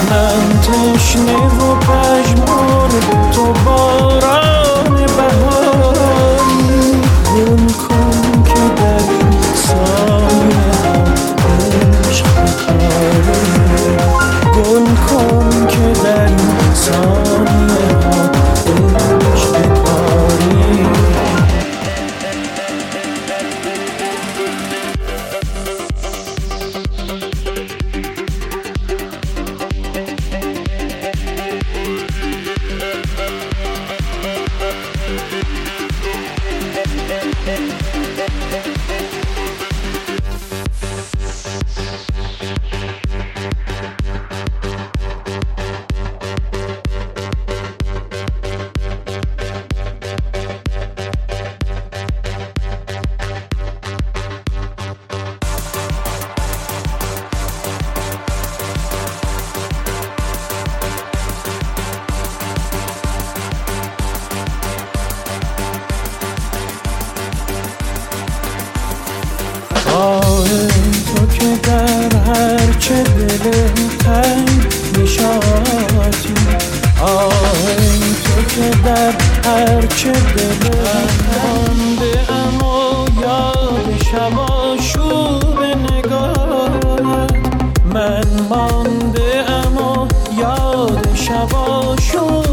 من تشنه و پژمرده، تو باران بهاری. گل کن که در این سایه ها عشق بکاره، گل کن که در این سایه ها عشق بکاری. تو که در هرچه دلم تنگ نشاطی، تو که در هرچه دلم مانده اما یاد شب آشوب نگاهت. من مانده اما یاد شب آشوب